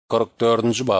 44-nji bab.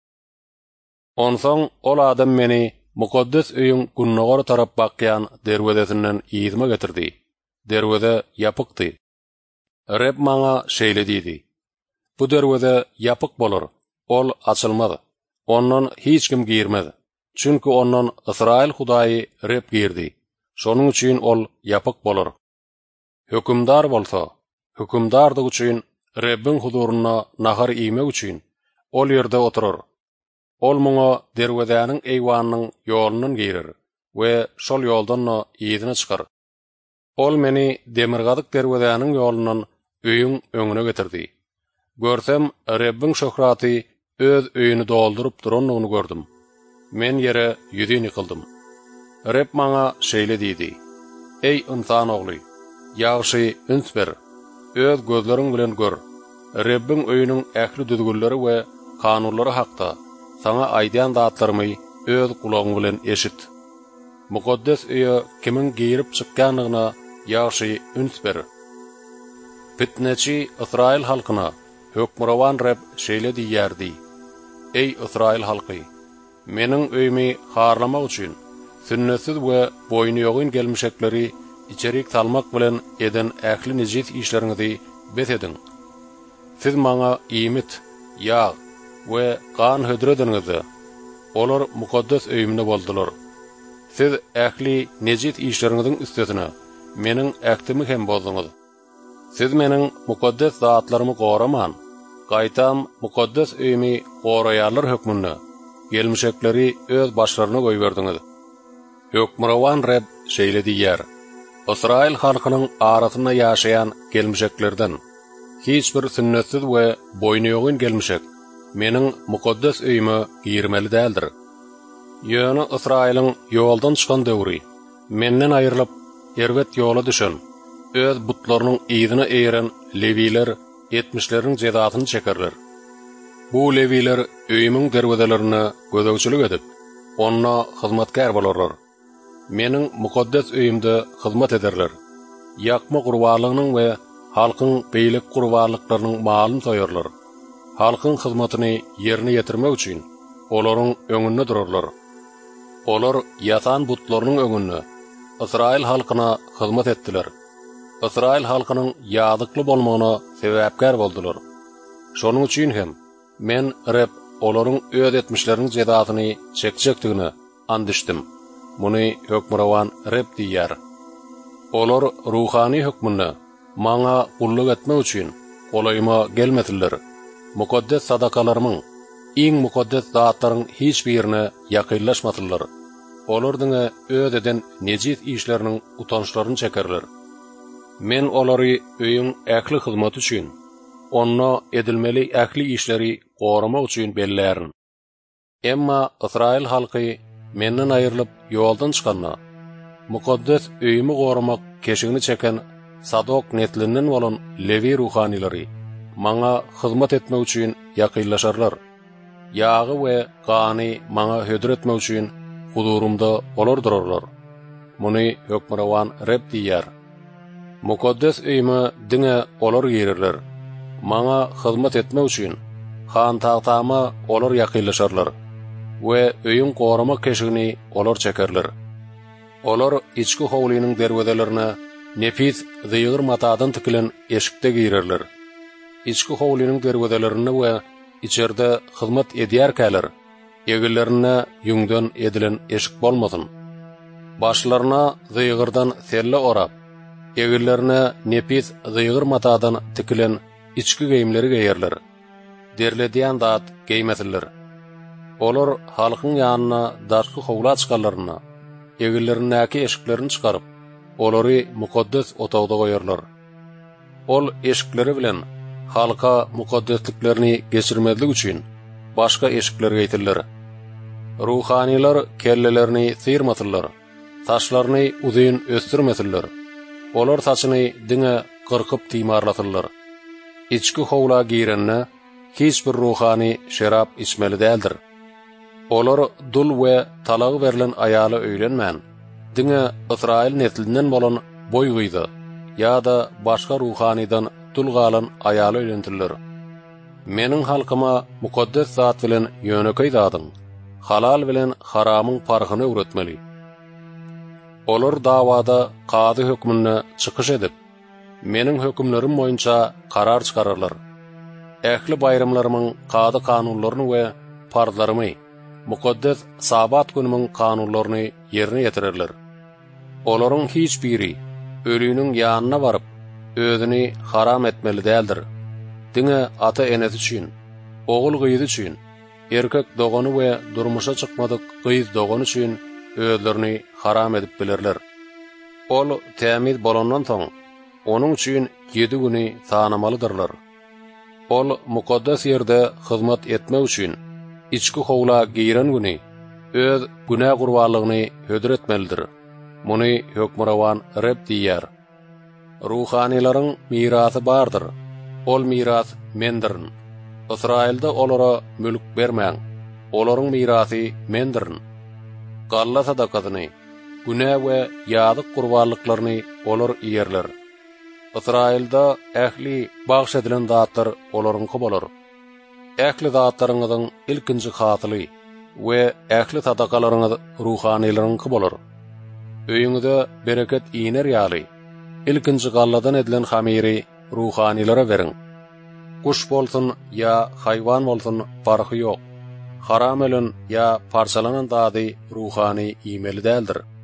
Onsoň ol adam meni mukaddes öýüň gunnogor tarap bakýan derwedesinden ýyzma getirdi. Derwede ýapykdy. Reb maňa şeýle diýdi: Bu derwede ýapyk bolar, ol açylmady. Ondan hiç kim girmedi. Çünki ondan Israil Hudaýy reb girdi. Şonuň üçin ol ýapyk bolar. Hökümdar bolsa, hökümdardyg üçin Rebbin huduryna nahar iýmek üçin ol ýerde oturar. Ol muňa derwedäniň eýwanynyň ýolundan girer we şol ýoldan ýyzyna çykar. Ol meni demirgadyk derwedäniň ýolundan öýüň öňüne getirdi. Görsem Rebbin şöhraty öz öýüni doldurup duranlygyny gördüm. Men ýere ýüzüni ýykyldım. Reb maňa şeýle diýdi: Ey insan ogly, ýagşy üns ber. Öz gözleriň bilen gör. Rebbin öýüniň ähli düzgünleri we kanunlary hakda sana aýdýan zatlarymy öz kulagyň bilen eşit. Mukaddes öýe kimin girip çykkanlygyna ýagşy üns ber. Fitneçi Israil halkyna hökmrawan Reb şeýle diýýärdi: Ey Israil halky, meniň öýümi harlamak üçin sünnetsiz we boýny ýogyn gelmişekleri içerik salmak bilen eden ähli nejis işleriňizi besedin. Siz maňa iýmit, ýağ we kan hödrediniňizi olar mukaddes öýümde boldular. Siz ähli nejis işleriňiziň üstesine meniň ähtimi hem bozdunuz. Siz meniň mukaddes zatlarymy goraman, gaýtam mukaddes öýümi goraýarlar hökmünde gelmişekleri öz başlaryna goýberdiňiz. Hökmrawan Reb şeýle diýýär: Israil halkynyň arasyna ýaşaýan gelmişeklerden hiç bir sünnetsiz we boýny ýogyn gelmişek meniň mukaddes öýüme girmeli däldir. Ýöne Israiliň ýoldan çykan döwri menden aýrylyp erwet ýola düşen, öz butlarynyň ýyzyna eýeren Lewiler 70'lerin jedatyny çekerler. Bu Lewiler öýümiň derwedelerini gözegçilik edip, onna hyzmatkar bolarlar. Meniň mukaddes öýümde hyzmat ederler. Ýakma gurbanlygynyň we halkyň beýlik gurbanlyklarynyň malyny soýarlar. Halkyň hyzmatyny ýerine ýetirmek üçin olaryň öňünde durarlar. Olar ýatan butlarynyň öňünde Israil halkyna hyzmat etdiler. Israil halkynyň ýadykly bolmagyna sebäpkär boldular. Şonuň üçin hem men Reb olaryň öz etmişleriniň jedatyny çekjekdigini andyşdym. Muny hökmrawan Reb diýýär. Olar ruhani hökmünde maňa gullyk etmek üçin golaýma gelmediler. Mukaddes sadakalarymyň, iň mukaddes zatlaryň hiç birine ýakynlaşmadylar. Olardyňa öz eden nejis işleriniň utançlaryny çekerler. Men olary öýüň ähli hyzmat üçin, onna edilmeli ähli işleri goramak üçin bellärin. Emma Israil halky menden aýrylyp ýoldan çykanda, mukaddes öýümi goramak keşigini çeken Sadok netlinden bolan Lewi ruhanilary maňa hyzmat etmek üçin ýakynlaşarlar. Ýagy we gany maňa hödretmek üçin hudurumda olar durarlar. Muny hökmrawan Reb diýýär. Mukaddes öýüme diňe olar girirler. Maňa hyzmat etmek üçin han tagtama olar ýakynlaşarlar we öýüň goramak keşigini olar çekerler. Olar içki howlynyň derwedelerine nefis zygyr matadan tikilen eşikde girerler. İçki howlynyň derwedelerini we içerde hyzmat edýärkäler egillerine ýüňden edilen eşik bolmasyn. Başlaryna zygyrdan selle orap, egillerine nefis zygyr matadan tikilen içki geýimleri geýerler. Derledýän zat geýmesinler. Olar halkyň ýanyna daşky howla çykarlaryna, egillerinäki eşiklerini çykaryp, olary mukaddes otagda goýarlar. Ol eşikleri bilen halka mukaddesliklerini geçirmezlik üçin başga eşiklerge ýetirler. Ruhaniler kellelerini syrmatylar, saçlaryny uzyn östürmesinler. Olar saçyny diňe gyrkyp timarlatyrlar. İçki howla girenne hiç bir ruhani şerap içmeli däldir. Olar dul we talagy berilen aýaly öýlenmän, diňe Israil netlinden bolan boýgyzy ýa-da başga ruhanidan dul galan aýaly öýlentirler. Menin halkyma mukaddes zat bilen ýönekey zadyň, halal bilen haramyň farkyny öwretmeli. Olar dawada qady hökmüne çykyş edip, meniň hökümlerim boýunça karar çykararlar. Ähli bayramlarymyň qady kanunlaryny we farzlarymy, mukaddes sabat günümiň kanunlaryny ýerine ýetirerler. Olaryň hiç biri ölüniň ýanyna baryp, özüni haram etmeli däldir. Diňe ata enesi üçin, ogul gyýdy üçin, erkek dogany we durmuşa çykmadyk gyýz dogany üçin özlerini haram edip bilerler. Ol tämiz bolandan soň onuň üçin 7 güni sanamalydyrlar. Ol mukaddes ýerde hyzmat etmek üçin içki howla giýren güni öz günah gurbanlygyny hödür etmelidir. Muny hökmürawan Reb diýär. Ruhanilaryň mirasy bardyr. Ol miras mendirin. Israilde olara mülk bermäň. Olaryň mirasy mendirin. Galla sadakasyny, günah we ýadyk gurbanlyklaryny olar ýerler. Israilde ähli bagş edilen zatlar olaryňky bolar. Ähli zatlaryňyň ilkinji hatyly we ähli sadakalaryňyz ruhanilaryňky bolar. Öýüňizde bereket iner ýaly. İlkinji galladan edilen hamiri ruhanilara beriň. Kuş bolsun ya hayvan bolsun farky ýok. Haram ölen ya parçalanan dady ruhani iýmeli däldir.